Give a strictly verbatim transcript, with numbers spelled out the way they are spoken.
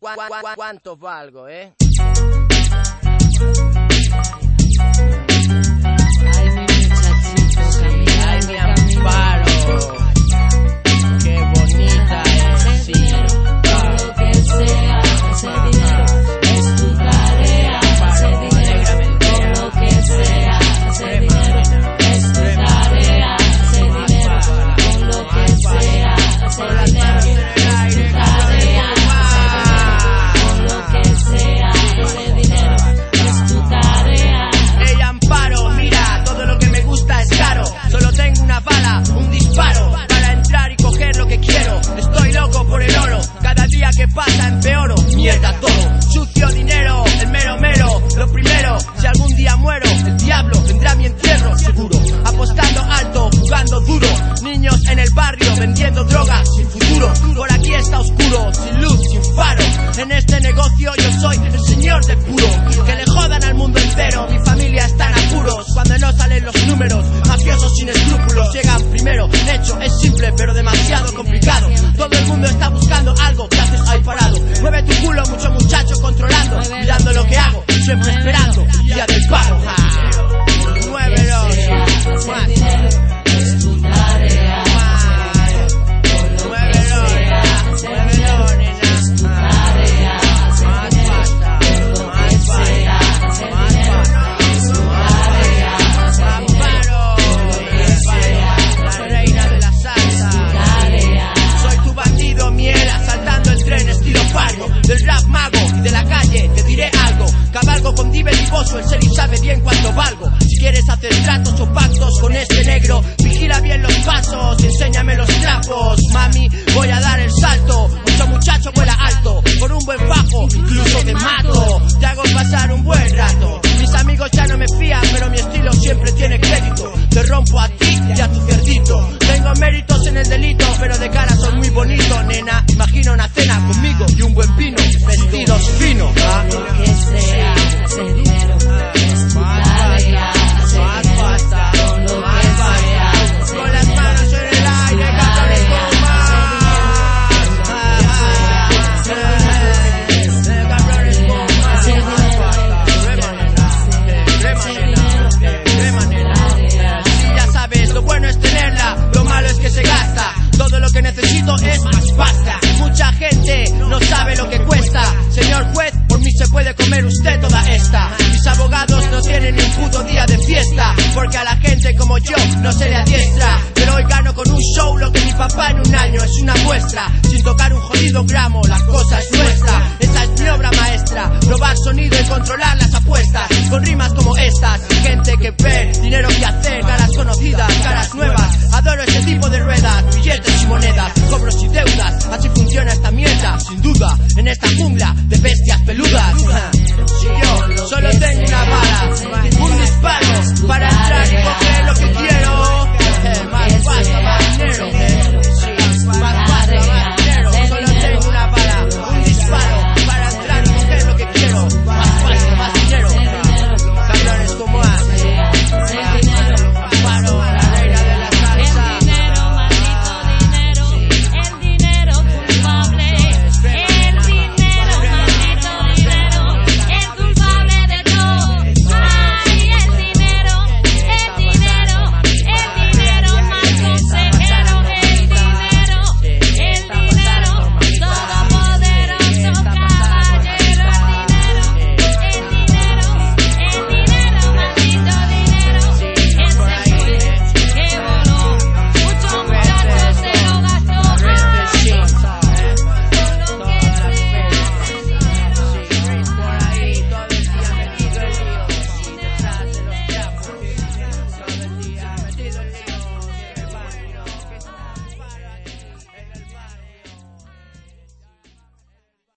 ¿Cuánto valgo, eh? Ay, mi muchachito, Camila, ay, mi Amparo, qué bonita es, sí. Todo lo que sea, ese dinero es tu tarea. Ese dinero, todo lo que sea, ese dinero es tu tarea. Ese dinero, todo lo que sea, ese dinero es tu tarea. Todo lo que sea, ese dinero es tu tarea. Ey, Amparo, mira, todo lo que me gusta es caro. Solo tengo una bala, un disparo para entrar y coger lo que quiero. Estoy loco por el oro, cada día que pasa empeoro. Mierda todo, sucio dinero, el mero mero. Lo primero, si algún día muero, el diablo vendrá a mi entierro, seguro. Apostando alto, jugando duro. Niños en el barrio vendiendo drogas sin futuro. Por aquí está oscuro, sin luz, sin faro. En este negocio yo soy el señor del puro. Que le jodan al mundo entero, mi familia está en apuros. Cuando no salen los números, mafiosos sin escrúpulos llegan primero. De hecho es simple pero demasiado complicado. Todo el mundo está buscando algo, que haces ahí parado? Mueve tu culo, mucho muchacho controlando, mirando lo que hago, siempre esperando el día del pago. Muévelo, Ese dinero es tu tarea. muévelo, muévelo, nena. Es tu tarea. Ese dinero, todo lo que sea, ese dinero es tu tarea. Ese dinero, todo lo que sea, La reina de la salsa. tarea. Soy tu bandido miel, asaltando el tren estilo Fargo. Del rap mago y de la calle te diré algo. Cabalgo con Divel y Bosso, el Seri sabe bien cuánto valgo. Si quieres hacer tratos o pactos con este negro, vigila bien los pasos y enséñame los trapos. Mami, voy a dar el salto. Mucho muchacho vuela alto, por un buen fajo incluso te mato. Te hago pasar un buen rato. Mis amigos ya no me fían, pero mi estilo siempre tiene crédito. Te rompo a ti y a tu cerdito. Tengo méritos en el delito, pero de cara soy muy bonito, nena. Imagina una cena conmigo y un buen vino, vestidos finos. ¿Ah? Lo que sea, ese dinero es tu tarea. Ese dinero, todo lo que sea, ese Con las manos en el aire, cabrones con más. Cabrones con más. De manera. Si ya sabes, lo bueno es tenerla, lo malo es que se gasta. Todo lo que necesito es más pasta. Mucha gente no sabe lo que cuesta. Señor juez, por mí se puede comer usted toda esta. Mis abogados no tienen ni un puto día de fiesta, porque a la gente como yo no se le adiestra. Pero hoy gano con un show lo que mi papá en un año, es una muestra. Sin tocar un jodido gramo, la cosa es nuestra. Esa es mi obra maestra, probar sonido y controlar las apuestas. Con rimas como estas, gente que ver, dinero que hacer, caras conocidas, caras nuevas. Adoro ese tipo de ruedas, billetes y monedas, cobros y deudas. Así funciona esta mierda, sin duda, en esta jungla de bestias